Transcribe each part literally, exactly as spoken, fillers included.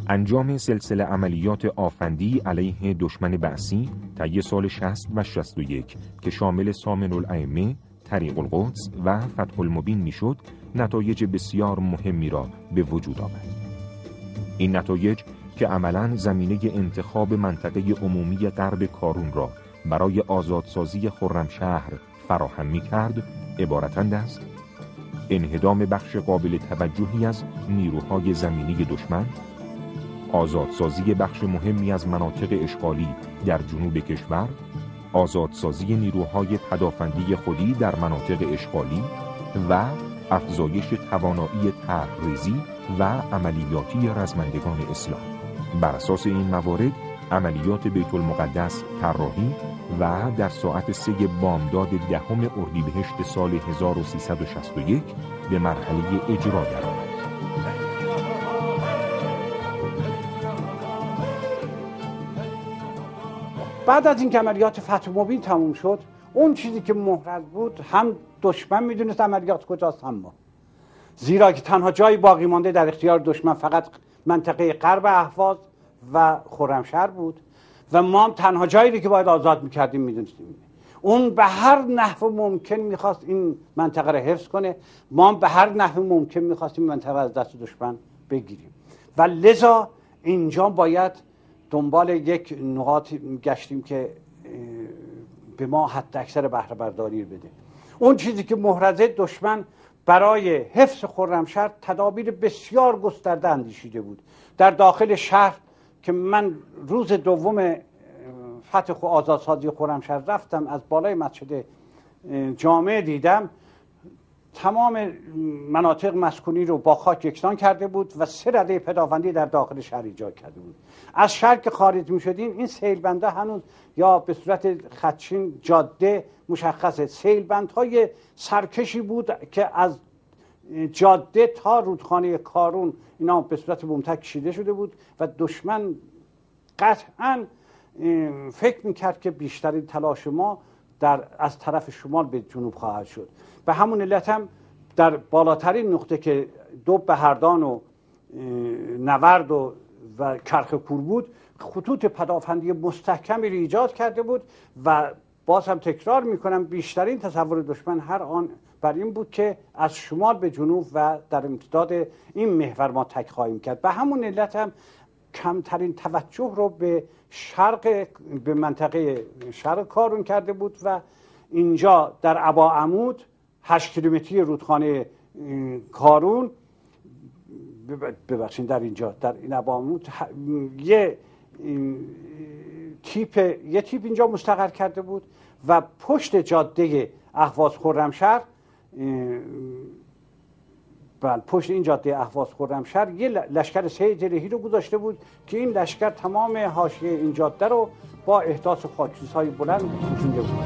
انجام سلسله عملیات آفندی علیه دشمن بعثی طی سال شصت و شصت و یک که شامل سامن الائمه، طریق القدس و فتح المبین میشد، نتایج بسیار مهمی را به وجود آورد. این نتایج که عملاً زمینه انتخاب منطقه عمومی غرب کارون را برای آزادسازی خرمشهر فراهم می‌کرد، عبارتند از انهدام بخش قابل توجهی از نیروهای زمینی دشمن، آزادسازی بخش مهمی از مناطق اشغالی در جنوب کشور، آزادسازی نیروهای پدافندی خودی در مناطق اشغالی و افزایش توانایی طرح‌ریزی و عملیاتی رزمندگان اسلام. بر اساس این موارد عملیات بیت المقدس طراحی و در ساعت سه بامداد دهم اردیبهشت سال هزار و سیصد و شصت و یک به مرحله اجرا درآمد. بعد از این که عملیات فتح مبین تموم شد، اون چیزی که محرز بود هم دشمن میدونست عملیات کجاست هم ما، زیرا که تنها جایی باقی مانده در اختیار دشمن فقط منطقه غرب اهواز و خرمشهر بود و ما هم تنها جایی که باید آزاد میکردیم میدونستیم. اون به هر نحو ممکن میخواست این منطقه را حفظ کنه، ما هم به هر نحو ممکن میخواستیم منطقه از دست دشمن بگیریم و لذا اینجا باید دنبال یک نقاط گشتیم که به ما حد اکثر بهره برداری بده. اون چیزی که محرزه دشمن برای حفظ خرمشهر تدابیر بسیار گسترده اندیشیده بود. در داخل شهر که من روز دوم فتح و آزادسازی خرمشهر رفتم، از بالای مسجد جامع دیدم تمام مناطق مسکونی رو با خاک یکسان کرده بود و سه رده پدافندی در داخل شهر ایجاد کرده بود. از شهر که خارج می شدیم این سیلبنده هنوز یا به صورت خدچین جاده مشخصه، سیلبندهای سرکشی بود که از جاده تا رودخانه کارون اینا به صورت ممتد کشیده شده بود و دشمن قطعاً فکر میکرد که بیشترین تلاش ما در از طرف شمال به جنوب خواهد شد. به همون علت هم در بالاترین نقطه که دو بهردان و نورد و, و کرخ کور بود خطوط پدافندی مستحکمی رو ایجاد کرده بود و باز هم تکرار میکنم بیشترین تصور دشمن هر آن بر این بود که از شمال به جنوب و در امتداد این محور ما تک خواهیم کرد. به همون علت هم کمترین توجه رو به شرق به منطقه شرق کارون کرده بود و اینجا در ابا عمود هشت کیلومتری رودخانه کارون ببخشید در اینجا در این ابا عمود یه تیپ یه تیپ اینجا مستقر کرده بود و پشت جاده اهواز خرمشهر بله پشت این جاده اهواز خرمشهر یه لشکر سه جرهی رو گذاشته بود که این لشکر تمام حاشیه این جاده رو با احداث خاکریزهای بلند پوشونده بود.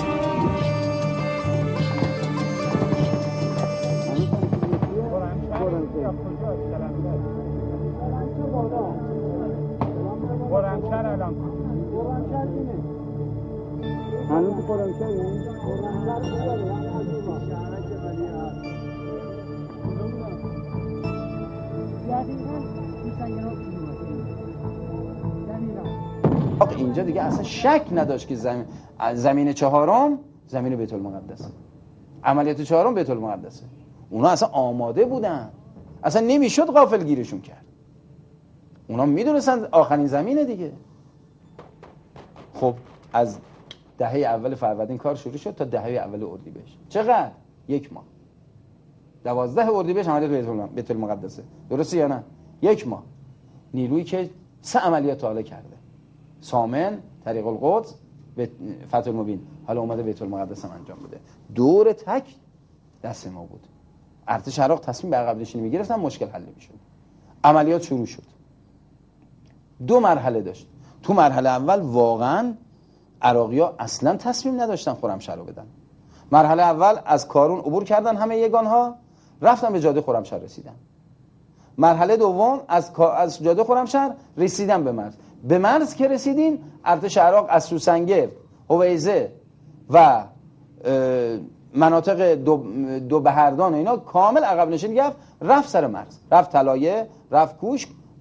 خرمشهر الان خرمشهر اینه هنوز خرمشهر اینه اینجا دیگه اصلا شک نداشت که زمین زمین چهارم زمین بیت المقدسه، عملیات چهارم بیت المقدسه. اونا اصلا آماده بودن، اصلا نمیشد غافلگیرشون کرد. اونا میدونستن آخرین زمینه دیگه. خب از دهه اول فروردین کار شروع شد تا دهه اول اردیبهشت. چقدر؟ یک ماه. دوازده اردیبهشت عملیات بیت المقدسه. درسته یا نه؟ یک ماه. نیرویی که سه عملیات حالا کرده. سامن، طریق القدس، فتح المبین، حالا اومده بیت المقدس هم انجام بده. دور تک دست ما بود. ارتش عراق تصمیم به عقب نشینی میگرفتن مشکل حل میشد. عملیات شروع شد. دو مرحله داشت. تو مرحله اول واقعا عراقی‌ها اصلا تصمیم نداشتن خرمشهر رو بدن. مرحله اول از کارون عبور کردن همه یگانها، رفتن به جاده خرمشهر رسیدن. مرحله دوم از از جاده خرمشهر رسیدن به مرز. به مرز که رسیدین ارتش عراق از سوسنگر، هویزه و مناطق دو, دو بهردان و اینا کامل عقب نشینی گرفت، رفت سر مرز، رفت طلایه، رفت کوشک،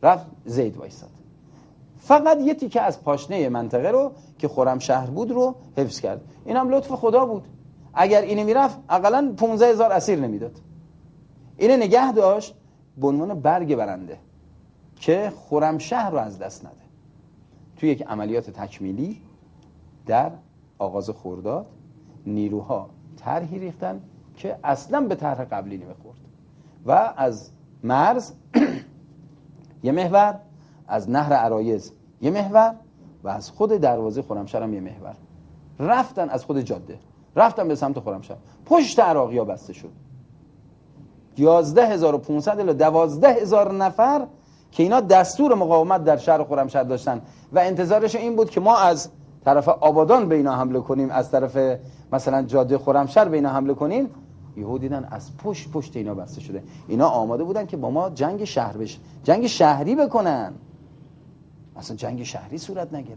رفت زید وایساد، فقط یه تیکه از پاشنه منطقه رو که خرمشهر بود رو حفظ کرد. این هم لطف خدا بود. اگر اینو میرفت اقلا پانزده هزار اسیر نمیداد. اینو نگه داشت به عنوان برگ برنده که خرمشهر رو از دست نده. توی یک عملیات تکمیلی در آغاز خرداد نیروها طرحی ریختن که اصلا به طرح قبلی نمیخورد و از مرز یه محور، از نهر عرایض یه محور و از خود دروازه خرمشهر هم یه محور رفتن، از خود جاده رفتن به سمت خرمشهر. پشت عراقی‌ها بسته شد. یازده هزار و پانصد الی دوازده هزار نفر که اینا دستور مقاومت در شهر خرمشهر داشتن و انتظارش این بود که ما از طرف آبادان به اینا حمله کنیم، از طرف مثلا جاده خرمشهر به اینا حمله کنیم. یهو دیدن از پشت پشت اینا بسته شده. اینا آماده بودن که با ما جنگ شهر بشه، جنگ شهری بکنن. اصلا جنگ شهری صورت نگرفت.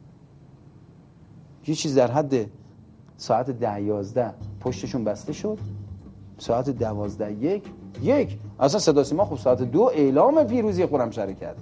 یه چیز در حد ساعت ده یازده پشتشون بسته شد، ساعت دوازده یک یک اصلا صدا سیما خب ساعت دو اعلام پیروزی خرمشهر کرد.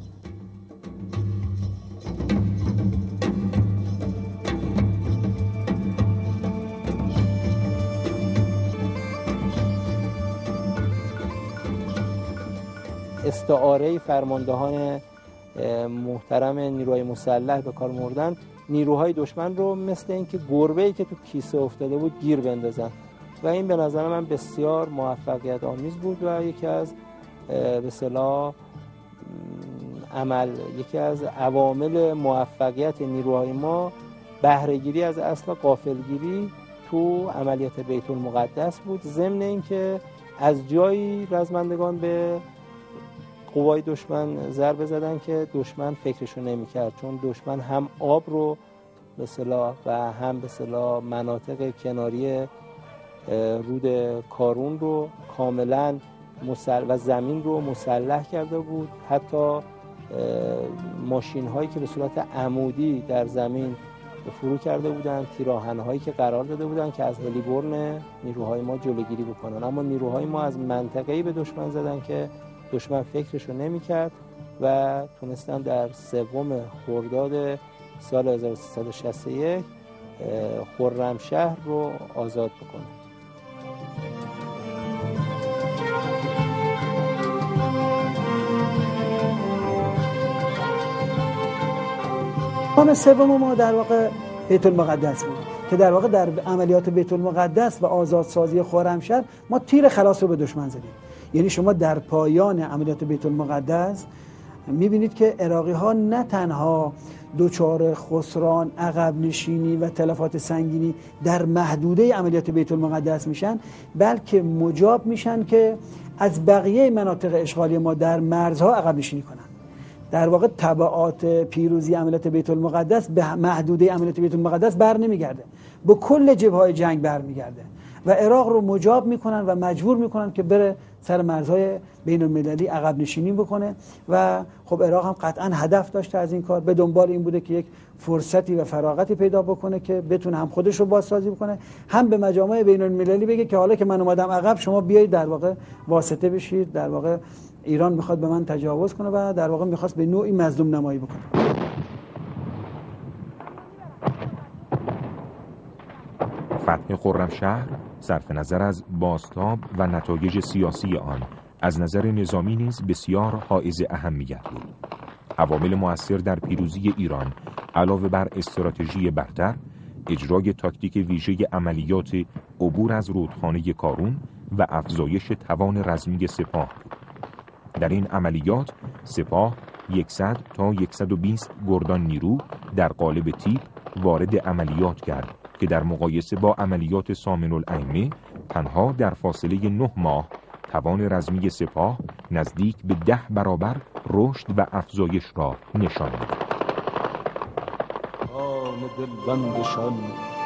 استعاره فرماندهان محترم نیروهای مسلح به کار بردن نیروهای دشمن رو مثل اینکه گربه‌ای که تو کیسه افتاده بود گیر بندازن و این به نظر من بسیار موفقیت آمیز بود و یکی از به اصطلاح عمل یکی از عوامل موفقیت نیروهای ما بهره‌گیری از اصل غافلگیری تو عملیات بیت المقدس بود، ضمن اینکه از جایی رزمندگان به قوای دشمن ضربه زدن که دشمن فکرشو نمی‌کرد، چون دشمن هم آب رو به اصطلاح و هم به اصطلاح مناطق کناری رود کارون رو کاملا مسل... و زمین رو مسلح کرده بود. حتی ماشین هایی که به صورت عمودی در زمین فرو کرده بودن، تیراهن هایی که قرار داده بودن که از هلیبرن نیروهای ما جلوگیری بکنن، اما نیروهای ما از منطقه‌ای به دشمن زدن که دشمن فکرش رو نمی کرد و تونستن در سوم خرداد سال هزار و سیصد و شصت و یک خرمشهر رو آزاد بکنه. گام سوم ما در واقع بیت المقدس بود که در واقع در عملیات بیت المقدس و آزادسازی خرمشهر ما تیر خلاص رو به دشمن زدیم. یعنی شما در پایان عملیات بیت المقدس میبینید که عراقی ها نه تنها دوچار خسران، عقب نشینی و تلفات سنگینی در محدوده عملیات بیت المقدس میشن، بلکه مجاب میشن که از بقیه مناطق اشغالی ما در مرزها عقب نشینی کنن. در واقع تبعات پیروزی عملیات بیت المقدس به محدوده عملیات بیت المقدس بر نمیگرده، به کل جبهه‌های جنگ برمیگرده و عراق رو مجاب میکنن و مجبور میکنن که بره سر مرزهای بین المللی عقب نشینی بکنه و خب عراق هم قطعا هدف داشته از این کار، به دنبال این بوده که یک فرصتی و فراغتی پیدا بکنه که بتونه هم خودش رو بازسازی بکنه، هم به مجامع بین المللی بگه که حالا که من اومدم عقب شما بیایید در واقع واسطه بشید، در واقع ایران میخواد به من تجاوز کنه و در واقع میخواست به نوعی مظلوم نمایی بکنه. فتح خرمشهر صرف نظر از بازتاب و نتایج سیاسی آن از نظر نظامی نیز بسیار حائز اهمیت بود. عوامل مؤثر در پیروزی ایران علاوه بر استراتژی برتر، اجرای تاکتیک ویژه عملیات عبور از رودخانه کارون و افزایش توان رزمی سپاه بود. در این عملیات سپاه صد تا صد و بیست گردان نیرو در قالب تیپ وارد عملیات کرد که در مقایسه با عملیات سامن الائمه تنها در فاصله نه ماه توان رزمی سپاه نزدیک به ده برابر رشد و افزایش را نشان داد. آن دلبندشان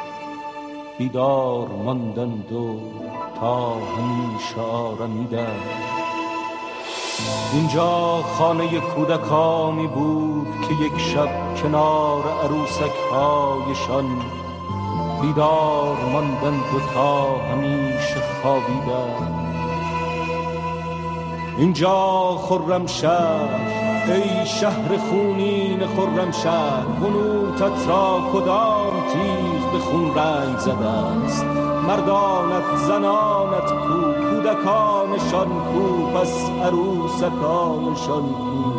بیدار ماندند و تا همیشه آرمیدند. اینجا خانه کودکانی بود که یک شب کنار عروسک هایشان بیدار ماندند و تا همیشه خوابیدند. اینجا خرمشهر، ای شهر خونین خرمشهر، بنوتت را کدام تیغ به خون رنگ زده است؟ مردانت زنانت کو، کودکانشان کو، پس عروسکانشان کو.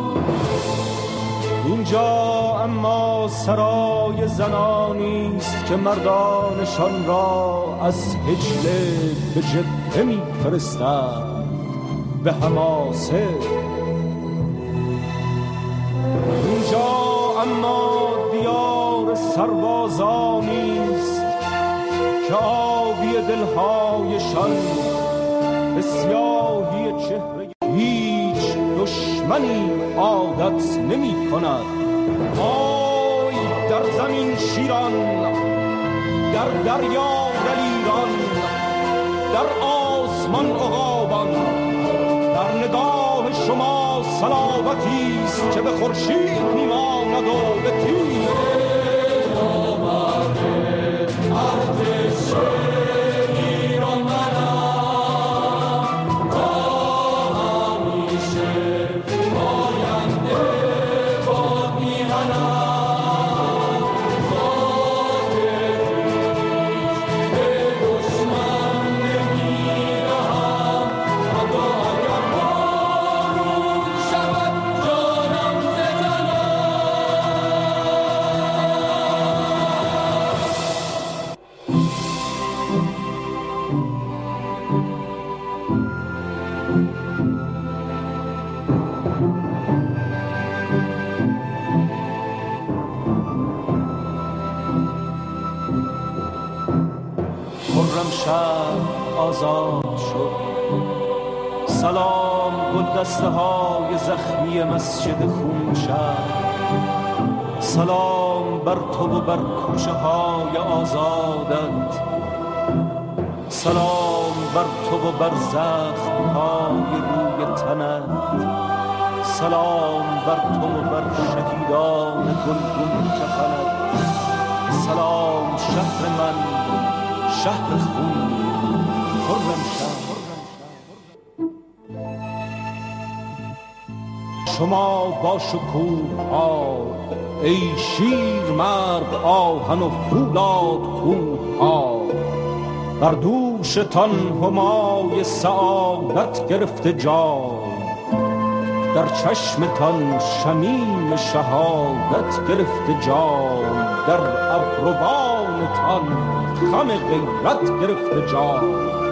اینجا اما سرای زنانی است که مردانشان را از هجله به جبهه می فرستند به حماسه. اینجا اما دیار سربازانی است که آبی دلهایشان به سیاهی چهره هیچ دشمنی عادت نمی کند. آی در زمین شیران، در دریا دلیران، در آسمان عقابان، در نگاه شما صلابتی است که به خورشید میماند و به تیر. خرمشهر آزاد شد. سلام گلدسته های زخمی مسجد خون شهر، سلام بر تو و بر کوچه های آزادت، سلام بر تو و بر زخم های روی تنت، سلام بر تو و بر شهیدان گلگون کفنت. سلام شهر من، شهر خون خرمشهر. شما با شکوه ها ای شیر مرد آهن و فولاد کوه ها، بر دوشتان همای سعادت گرفته جای، در چشمتان شمیم شهادت گرفته جای، در ابروانتان خم غیرت گرفته جای.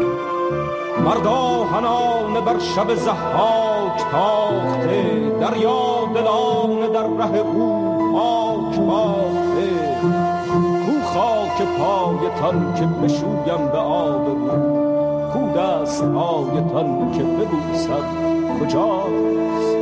مرداهنان بر شب ضحاک تاخته، دریا دلان در ره او پاک باخته. کو خاک پایتان که بشویم به آب رو، کو دست هایتان که ببوسم کجاست؟